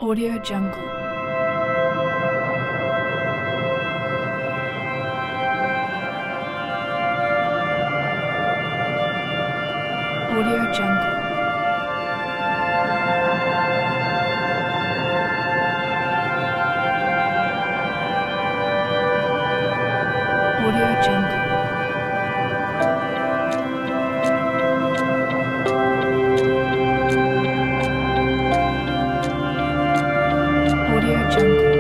Audio Jungle. Audio Jungle. Audio Jungle. Audio Jungle.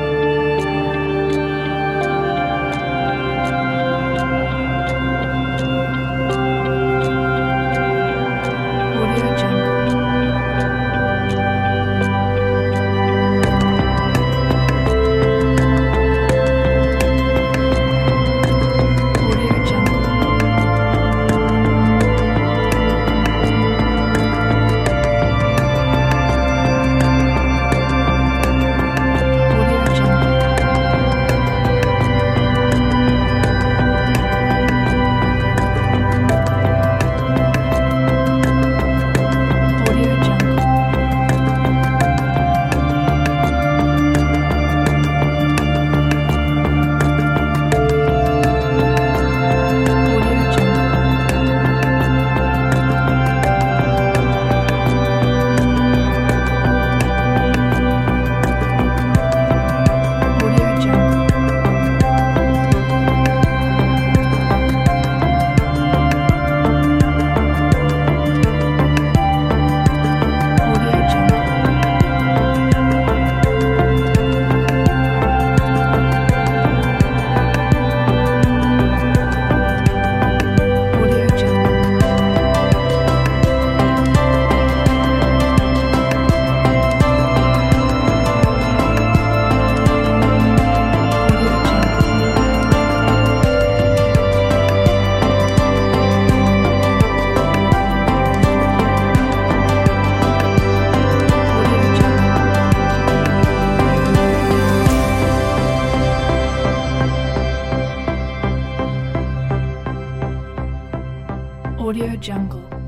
Audio Jungle. Audio Jungle. Audio Jungle. Audio Jungle. Audio Jungle. Audio Jungle. Audio Jungle. Audio Jungle. Audio Jungle. Audio Jungle. Audio Jungle.